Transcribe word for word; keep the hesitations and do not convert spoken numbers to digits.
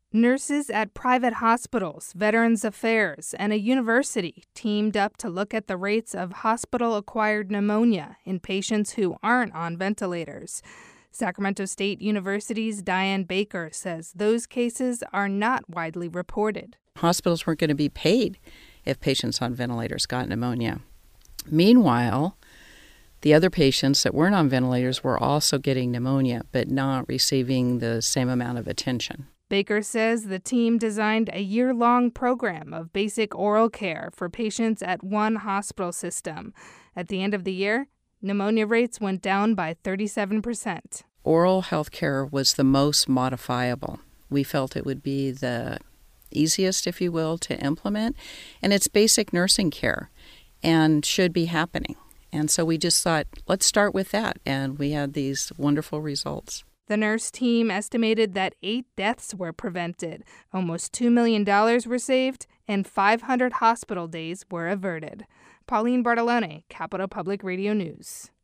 Nurses at private hospitals, Veterans Affairs, and a university teamed up to look at the rates of hospital-acquired pneumonia in patients who aren't on ventilators. Sacramento State University's Diane Baker says those cases are not widely reported. Hospitals weren't going to be paid if patients on ventilators got pneumonia. Meanwhile, the other patients that weren't on ventilators were also getting pneumonia, but not receiving the same amount of attention. Baker says the team designed a year-long program of basic oral care for patients at one hospital system. At the end of the year, pneumonia rates went down by thirty-seven percent. Oral health care was the most modifiable. We felt it would be the easiest, if you will, to implement, and it's basic nursing care and should be happening. And so we just thought, let's start with that, and we had these wonderful results. The nurse team estimated that eight deaths were prevented, almost two million dollars were saved, and five hundred hospital days were averted. Pauline Bartolone, Capital Public Radio News.